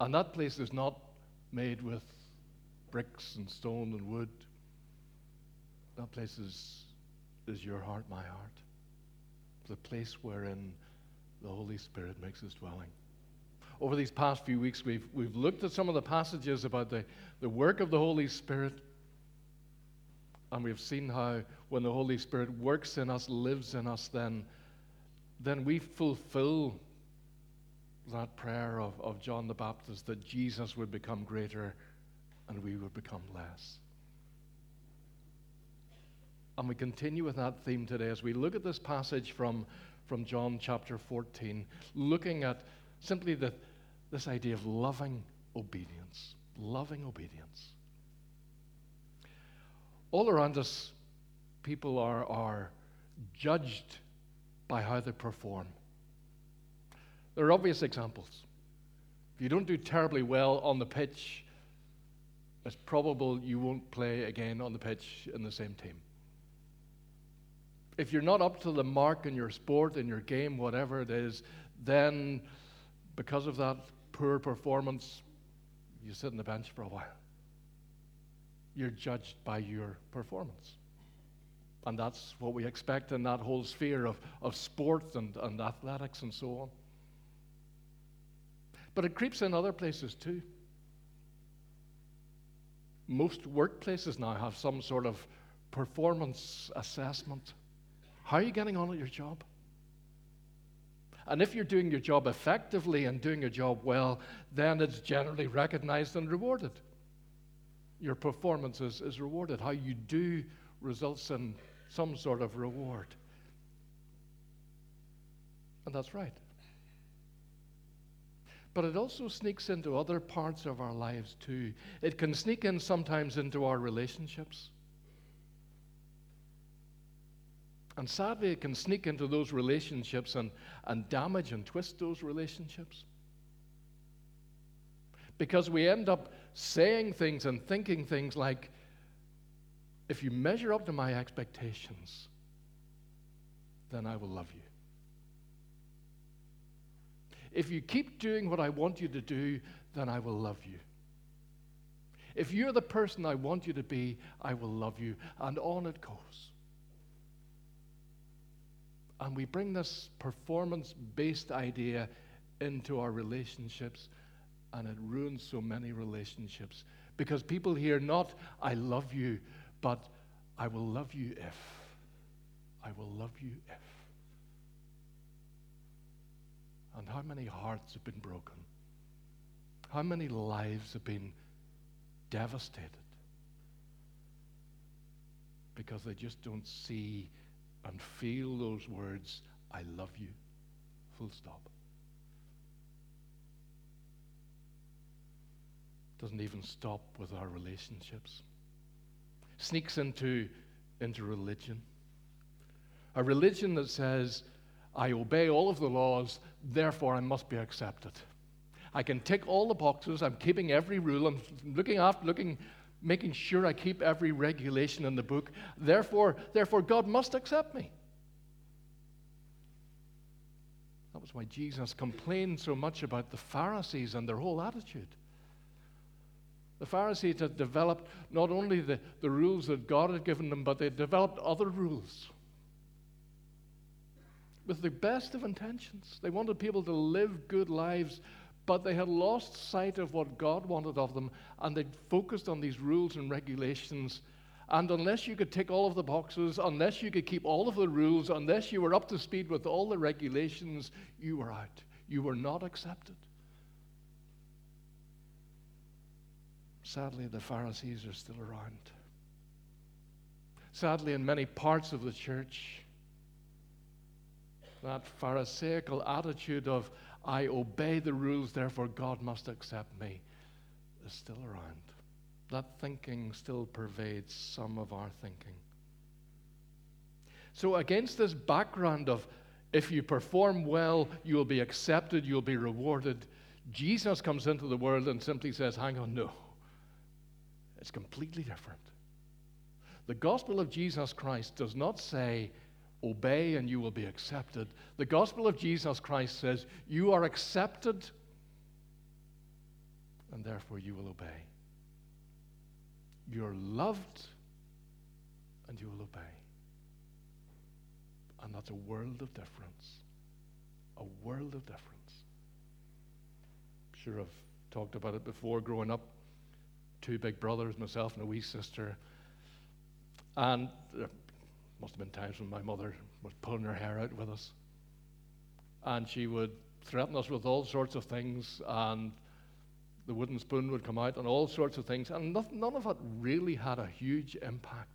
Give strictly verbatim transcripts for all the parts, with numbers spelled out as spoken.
And that place is not made with bricks and stone and wood. That place is, is your heart, my heart. The place wherein the Holy Spirit makes his dwelling. Over these past few weeks, we've, we've looked at some of the passages about the, the work of the Holy Spirit. And we've seen how when the Holy Spirit works in us, lives in us, then, then we fulfill that prayer of, of John the Baptist, that Jesus would become greater and we would become less. And we continue with that theme today as we look at this passage from, from John chapter fourteen, looking at simply the, this idea of loving obedience. Loving obedience. All around us, people are, are judged by how they perform. There are obvious examples. If you don't do terribly well on the pitch, it's probable you won't play again on the pitch in the same team. If you're not up to the mark in your sport, in your game, whatever it is, then because of that poor performance, you sit on the bench for a while. You're judged by your performance. And that's what we expect in that whole sphere of, of sport and, and athletics and so on. But it creeps in other places too. Most workplaces now have some sort of performance assessment. How are you getting on at your job? And if you're doing your job effectively and doing your job well, then it's generally recognized and rewarded. Your performance is, is rewarded. How you do results in some sort of reward. And that's right. But it also sneaks into other parts of our lives too. It can sneak in sometimes into our relationships. And sadly, it can sneak into those relationships and, and damage and twist those relationships. Because we end up saying things and thinking things like, if you measure up to my expectations, then I will love you. If you keep doing what I want you to do, then I will love you. If you're the person I want you to be, I will love you. And on it goes. And we bring this performance-based idea into our relationships, and it ruins so many relationships. Because people hear not, I love you, but I will love you if. I will love you if. And how many hearts have been broken? How many lives have been devastated? Because they just don't see and feel those words, I love you, full stop. Doesn't even stop with our relationships. Sneaks into, into religion. A religion that says, I obey all of the laws, therefore I must be accepted. I can tick all the boxes, I'm keeping every rule, I'm looking after, looking, making sure I keep every regulation in the book, therefore, therefore God must accept me. That was why Jesus complained so much about the Pharisees and their whole attitude. The Pharisees had developed not only the, the rules that God had given them, but they developed other rules. With the best of intentions. They wanted people to live good lives, but they had lost sight of what God wanted of them, and they focused on these rules and regulations. And unless you could tick all of the boxes, unless you could keep all of the rules, unless you were up to speed with all the regulations, you were out. You were not accepted. Sadly, the Pharisees are still around. Sadly, in many parts of the church, that Pharisaical attitude of, I obey the rules, therefore God must accept me, is still around. That thinking still pervades some of our thinking. So against this background of, if you perform well, you'll be accepted, you'll be rewarded, Jesus comes into the world and simply says, hang on, no. It's completely different. The gospel of Jesus Christ does not say, obey and you will be accepted. The gospel of Jesus Christ says, you are accepted and therefore you will obey. You're loved, and you will obey. And that's a world of difference. A world of difference. Sure, I've talked about it before. Growing up, two big brothers, myself and a wee sister. And there must have been times when my mother was pulling her hair out with us. And she would threaten us with all sorts of things, and the wooden spoon would come out and all sorts of things. And nothing, none of it really had a huge impact.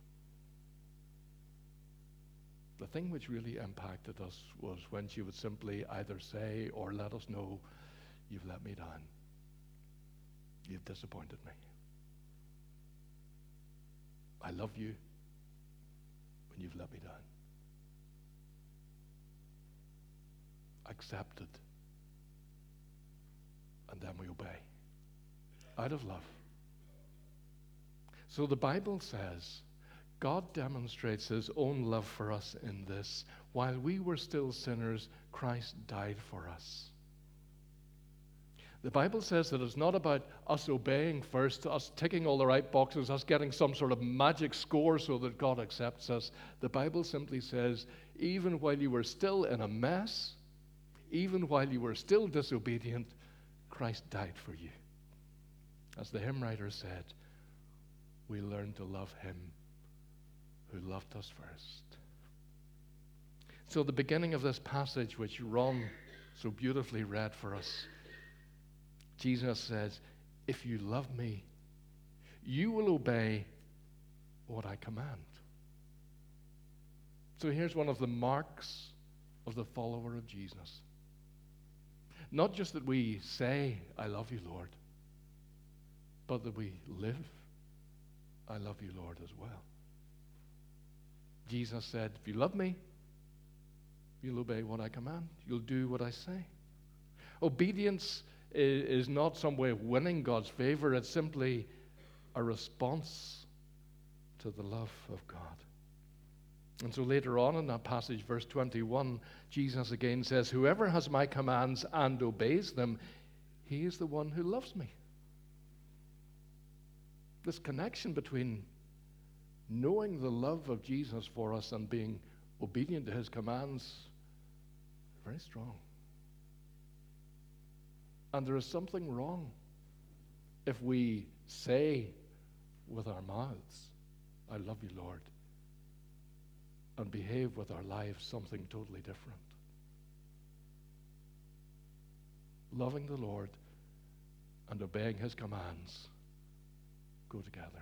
The thing which really impacted us was when she would simply either say or let us know, "You've let me down. You've disappointed me. I love you, but you've let me down. Accept it." And then we obey. Out of love. So the Bible says, God demonstrates his own love for us in this. While we were still sinners, Christ died for us. The Bible says that it's not about us obeying first, us ticking all the right boxes, us getting some sort of magic score so that God accepts us. The Bible simply says, even while you were still in a mess, even while you were still disobedient, Christ died for you. As the hymn writer said, we learn to love him who loved us first. So the beginning of this passage, which Ron so beautifully read for us, Jesus says, if you love me, you will obey what I command. So here's one of the marks of the follower of Jesus. Not just that we say, I love you, Lord, but that we live, I love you, Lord, as well. Jesus said, if you love me, you'll obey what I command. You'll do what I say. Obedience is not some way of winning God's favor. It's simply a response to the love of God. And so later on in that passage, verse twenty-one, Jesus again says, whoever has my commands and obeys them, he is the one who loves me. This connection between knowing the love of Jesus for us and being obedient to his commands is very strong. And there is something wrong if we say with our mouths, I love you, Lord, and behave with our lives something totally different. Loving the Lord and obeying his commands go together.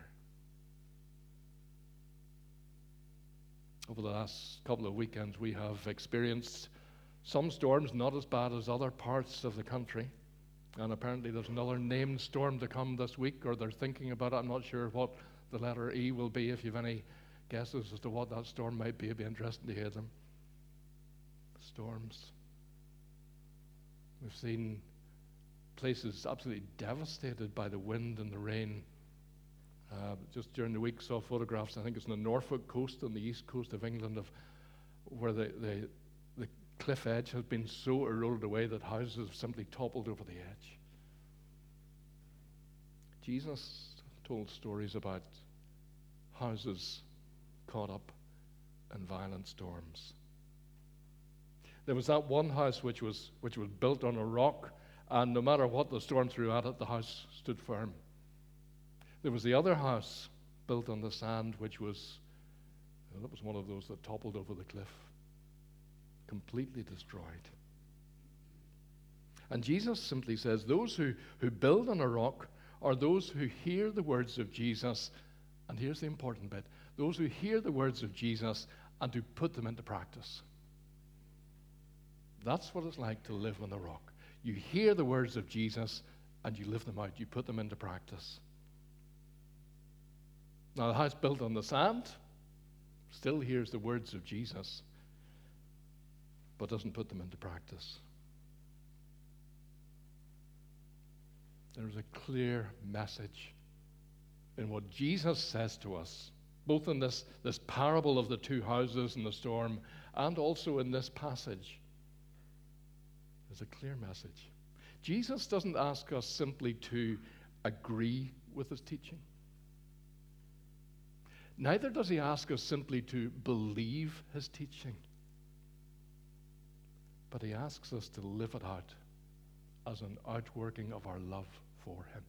Over the last couple of weekends, we have experienced some storms not as bad as other parts of the country. And apparently there's another named storm to come this week, or they're thinking about it. I'm not sure what the letter E will be. If you have any guesses as to what that storm might be, it'd be interesting to hear them. Storms. We've seen places absolutely devastated by the wind and the rain. Uh, just during the week, saw photographs, I think it's on the Norfolk coast on the east coast of England, of where the, the, the cliff edge has been so eroded away that houses have simply toppled over the edge. Jesus told stories about houses caught up in violent storms. There was that one house which was which was built on a rock, and no matter what the storm threw at it, the house stood firm. There was the other house built on the sand, which was, you know, that was one of those that toppled over the cliff, completely destroyed. And Jesus simply says, those who, who build on a rock are those who hear the words of Jesus, and here's the important bit, those who hear the words of Jesus and who put them into practice. That's what it's like to live on the rock. You hear the words of Jesus and you live them out. You put them into practice. Now, the house built on the sand still hears the words of Jesus, but doesn't put them into practice. There's a clear message in what Jesus says to us, both in this, this parable of the two houses and the storm, and also in this passage. There's a clear message. Jesus doesn't ask us simply to agree with his teaching. Neither does he ask us simply to believe his teaching. But he asks us to live it out as an outworking of our love for him.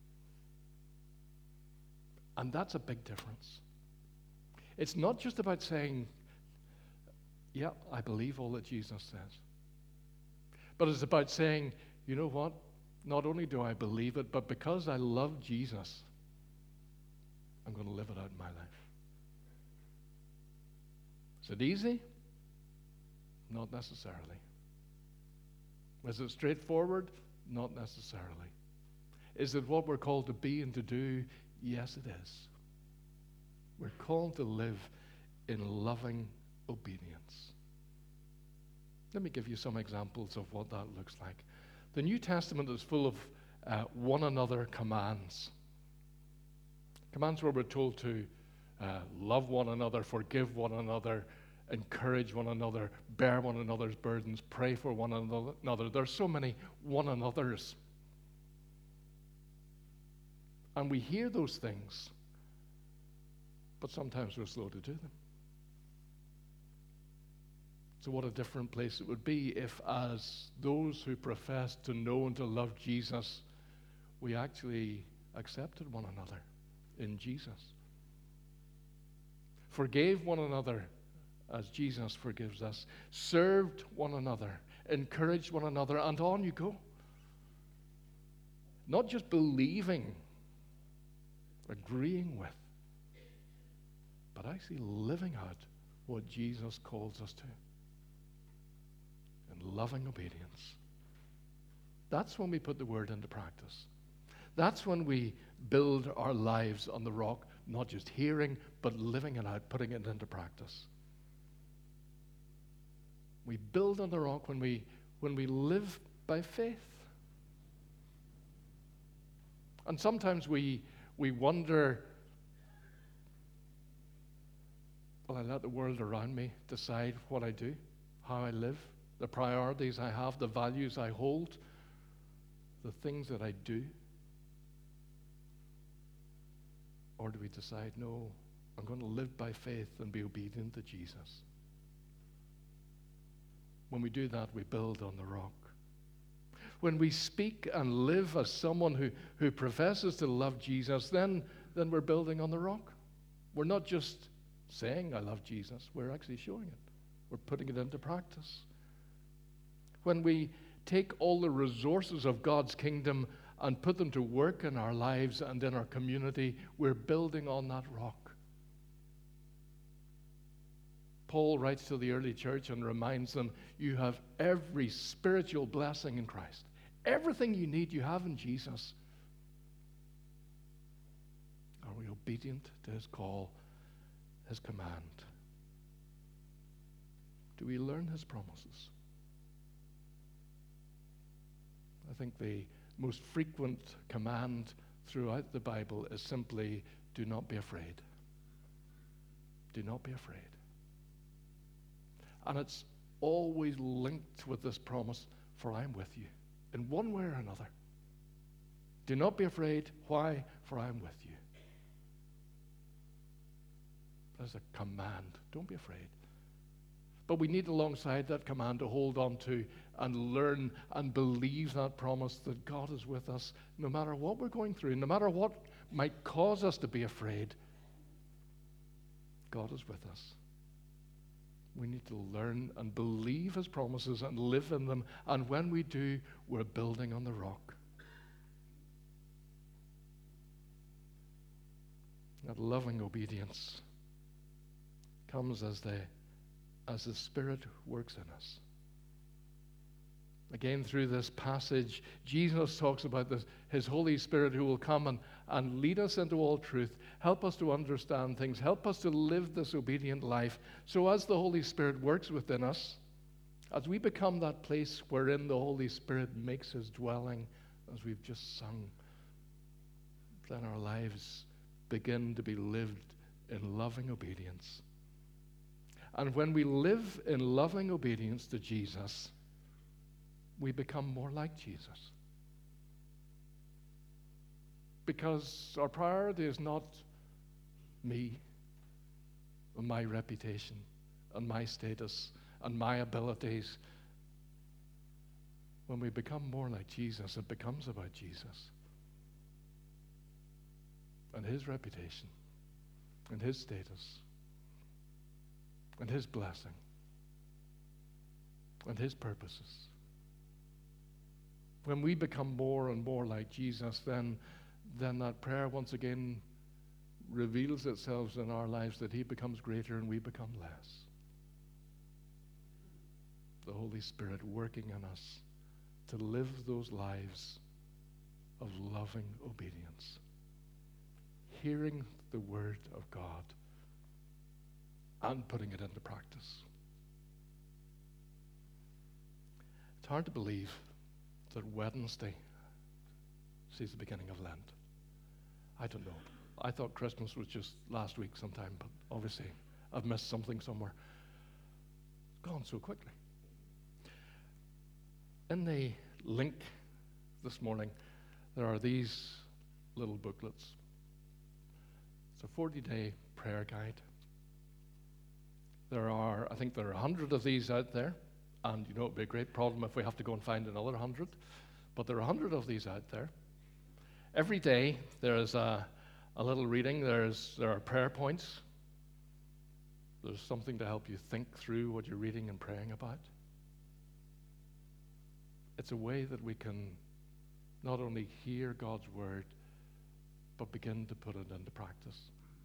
And that's a big difference. It's not just about saying, yeah, I believe all that Jesus says. But it's about saying, you know what? Not only do I believe it, but because I love Jesus, I'm going to live it out in my life. Is it easy? Not necessarily. Is it straightforward? Not necessarily. Is it what we're called to be and to do? Yes, it is. We're called to live in loving obedience. Let me give you some examples of what that looks like. The New Testament is full of uh, one another commands. Commands where we're told to uh, love one another, forgive one another, encourage one another, bear one another's burdens, pray for one another. There's so many one another's. And we hear those things, but sometimes we're slow to do them. So what a different place it would be if, as those who profess to know and to love Jesus, we actually accepted one another in Jesus. Forgave one another as Jesus forgives us. Served one another. Encouraged one another. And on you go. Not just believing, agreeing with, but actually living out what Jesus calls us to. In loving obedience. That's when we put the word into practice. That's when we build our lives on the rock, not just hearing, but living it out, putting it into practice. We build on the rock when we when we live by faith. And sometimes we we wonder, will I let the world around me decide what I do, how I live, the priorities I have, the values I hold, the things that I do? Or do we decide, no, I'm going to live by faith and be obedient to Jesus? When we do that, we build on the rock. When we speak and live as someone who, who professes to love Jesus, then, then we're building on the rock. We're not just saying, I love Jesus. We're actually showing it. We're putting it into practice. When we take all the resources of God's kingdom and put them to work in our lives and in our community, we're building on that rock. Paul writes to the early church and reminds them, you have every spiritual blessing in Christ. Everything you need, you have in Jesus. Are we obedient to his call, his command? Do we learn his promises? I think the most frequent command throughout the Bible is simply, do not be afraid. Do not be afraid. And it's always linked with this promise, for I am with you, in one way or another. Do not be afraid. Why? For I am with you. There's a command. Don't be afraid. But we need alongside that command to hold on to and learn and believe that promise that God is with us no matter what we're going through, no matter what might cause us to be afraid. God is with us. We need to learn and believe his promises and live in them. And when we do, we're building on the rock. That loving obedience comes as the, as the Spirit works in us. Again, through this passage, Jesus talks about this, his Holy Spirit who will come and, and lead us into all truth, help us to understand things, help us to live this obedient life. So as the Holy Spirit works within us, as we become that place wherein the Holy Spirit makes his dwelling, as we've just sung, then our lives begin to be lived in loving obedience. And when we live in loving obedience to Jesus, we become more like Jesus. because our priority is not me and my reputation and my status and my abilities. When we become more like Jesus, it becomes about Jesus and his reputation and his status and his blessing and his purposes. When we become more and more like Jesus, then, then that prayer once again reveals itself in our lives, that he becomes greater and we become less. The Holy Spirit working in us to live those lives of loving obedience, hearing the word of God and putting it into practice. It's hard to believe that Wednesday sees the beginning of Lent. I don't know. I thought Christmas was just last week sometime, but obviously I've missed something somewhere. It's gone so quickly. In the link this morning, there are these little booklets. It's a forty-day prayer guide. There are, I think there are a hundred of these out there, and you know it'd be a great problem if we have to go and find another hundred, but there are a hundred of these out there. Every day there is a, a little reading. There's there are prayer points. There's something to help you think through what you're reading and praying about. It's a way that we can not only hear God's word, but begin to put it into practice.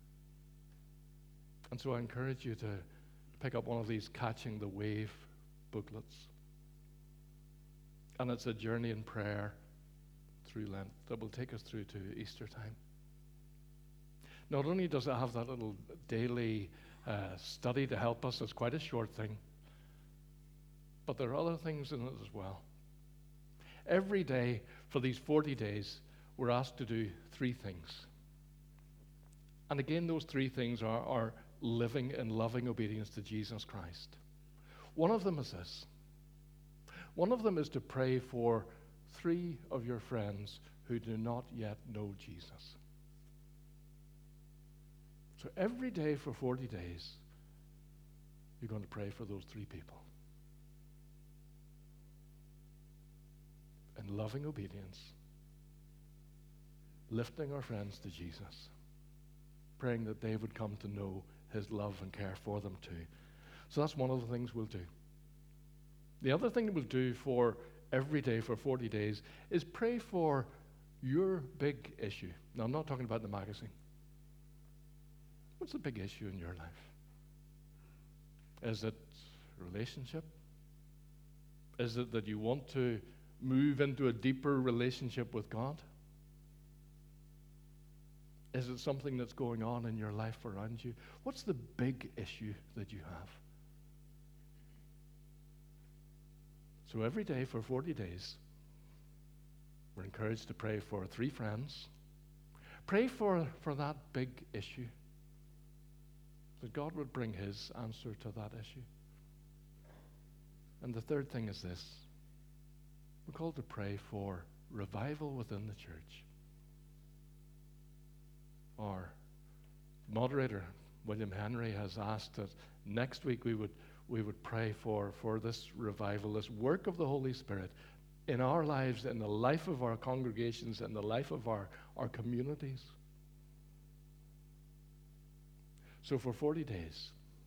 And so I encourage you to pick up one of these Catching the Wave booklets. And it's a journey in prayer through Lent that will take us through to Easter time. Not only does it have that little daily uh, study to help us, it's quite a short thing, but there are other things in it as well. Every day for these forty days, we're asked to do three things. And again, those three things are, are living in loving obedience to Jesus Christ. One of them is this. One of them is to pray for three of your friends who do not yet know Jesus. So every day for forty days, you're going to pray for those three people. In loving obedience, lifting our friends to Jesus, praying that they would come to know his love and care for them too. So that's one of the things we'll do. The other thing that we'll do for every day for forty days is pray for your big issue. Now, I'm not talking about the magazine. What's the big issue in your life? Is it relationship? Is it that you want to move into a deeper relationship with God? Is it something that's going on in your life around you? What's the big issue that you have? So every day for forty days, we're encouraged to pray for three friends. Pray for, for that big issue, that God would bring his answer to that issue. And the third thing is this. We're called to pray for revival within the church. Our moderator, William Henry, has asked that next week we would we would pray for, for this revival, this work of the Holy Spirit in our lives, in the life of our congregations, in the life of our, our communities. So for forty days,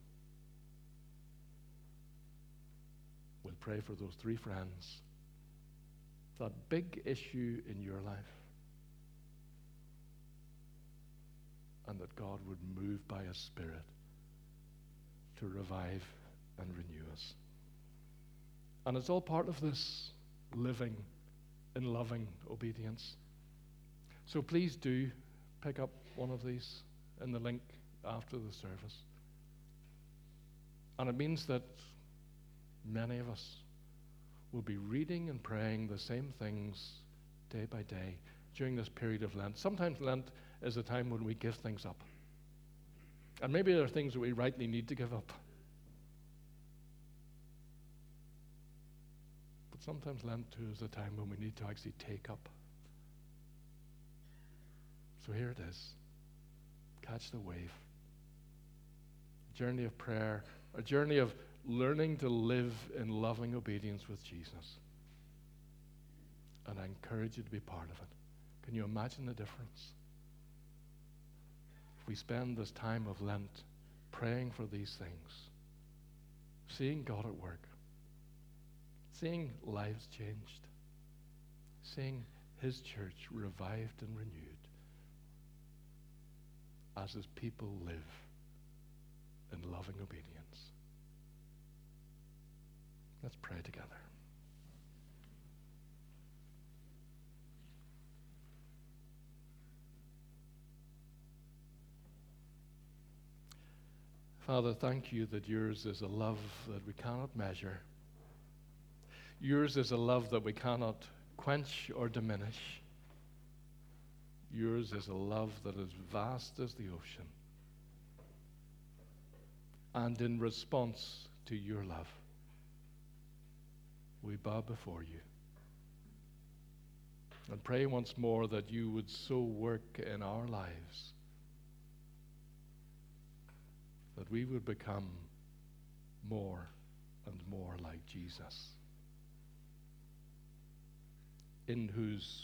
we'll pray for those three friends, that big issue in your life, and that God would move by his Spirit to revive and renew us. And it's all part of this living in loving obedience. So please do pick up one of these in the link after the service. And it means that many of us will be reading and praying the same things day by day during this period of Lent. Sometimes Lent is a time when we give things up. And maybe there are things that we rightly need to give up. But sometimes Lent too is a time when we need to actually take up So here it is. Catch the wave. A journey of prayer, a journey of learning to live in loving obedience with Jesus. And I encourage you to be part of it. Can you imagine the difference? If we spend this time of Lent praying for these things, seeing God at work, seeing lives changed, seeing his church revived and renewed as his people live in loving obedience. Let's pray together. Father, thank you that yours is a love that we cannot measure. Yours is a love that we cannot quench or diminish. Yours is a love that is vast as the ocean. And in response to your love, we bow before you and pray once more that you would so work in our lives that we would become more and more like Jesus, in whose